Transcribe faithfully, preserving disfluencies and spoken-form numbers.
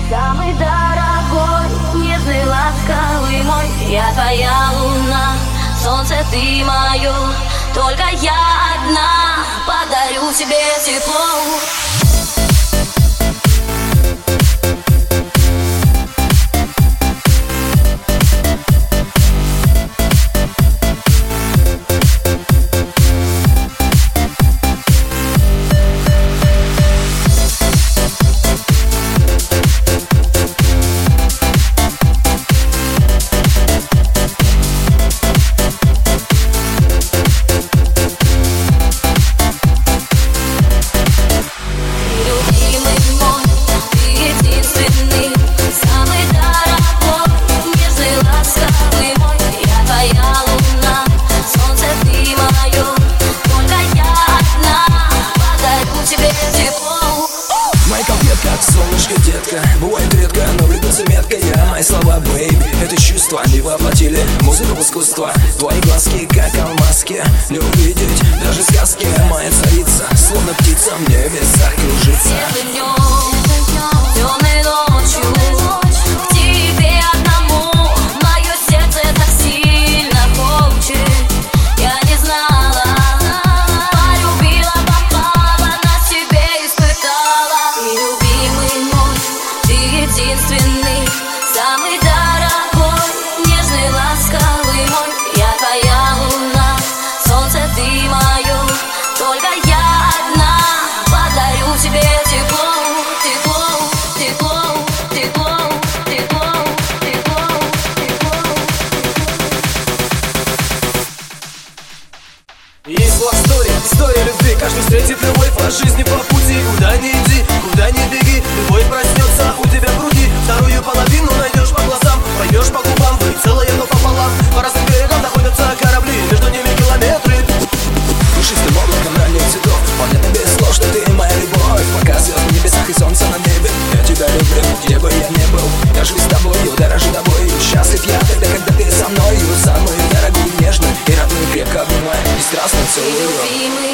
Самый дорогой, нежный, ласковый мой, я твоя луна, солнце ты мое, только я одна подарю тебе тепло. Как солнышко, детка, бывает редко, но влюбился метко я. Мои слова, бэйби, это чувство не воплотили музыку в искусство. Твои глазки, как алмазки, не увидеть даже сказки. Моя царица, словно птица, в небесах кружится. Темной ночью к тебе одному мое сердце так сильно хочет. Я не знала, полюбила, попала, на себе испытала. И любимый мой, ты единственный, самый дорогой, нежный, ласковый мой. Я твоя луна, солнце ты мое, только я одна подарю тебе тепло. Есть love story, история любви. Каждый встретит любовь по жизни, по пути. Куда ни иди, куда ни беги, любовь проснется у тебя в груди. Вторую половину найдешь по глазам, пойдешь по губам, вы целая, но пополам. По разным берегам находятся корабли, между ними километры. Пушистым облаком ранних цветов, понятно без слов, что ты моя любовь. Пока звезд в небесах и солнце на небе, я тебя люблю, где бы я ни был. Я живу с тобою, дорожу тобою. Счастлив я тогда, когда ты со мною. Самую дорогую, нежную и родную крепко обнимаю и страстно целую.